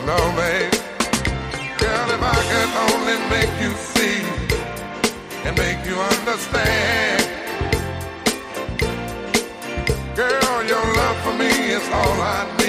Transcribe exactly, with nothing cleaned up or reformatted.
No, babe. Girl, if I could only make you see and make you understand. Girl, your love for me is all I need.